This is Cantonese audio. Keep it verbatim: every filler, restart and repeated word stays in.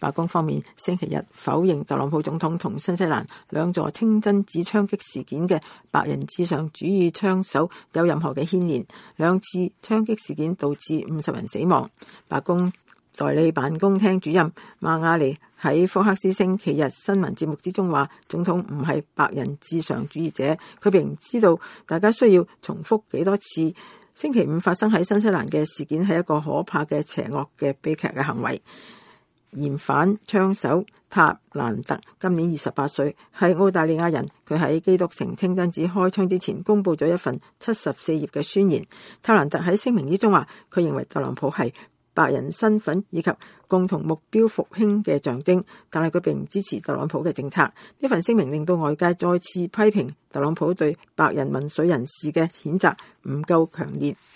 白宮方面星期日否認特朗普總統同新西蘭兩座清真寺槍擊事件嘅白人至上主義槍手有任何嘅牽連。兩次槍擊事件導致五十人死亡。白宮代理辦公廳主任馬亞尼喺福克斯星期日新聞節目之中話，總統唔係白人至上主義者，佢並唔知道大家需要重複幾多次星期五發生喺新西蘭嘅事件係一個可怕嘅邪惡嘅悲劇嘅行為。嫌犯槍手塔蘭特今年二十八歲，係澳大利亞人。佢喺基督城清真寺開槍之前公布咗一份七十四頁嘅宣言。塔蘭特喺聲明之中話，佢認為特朗普係白人身份以及共同目標復興嘅象徵，但係佢並唔支持特朗普嘅政策。呢份聲明令到外界再次批評特朗普對白人民粹人士嘅譴責唔夠強烈。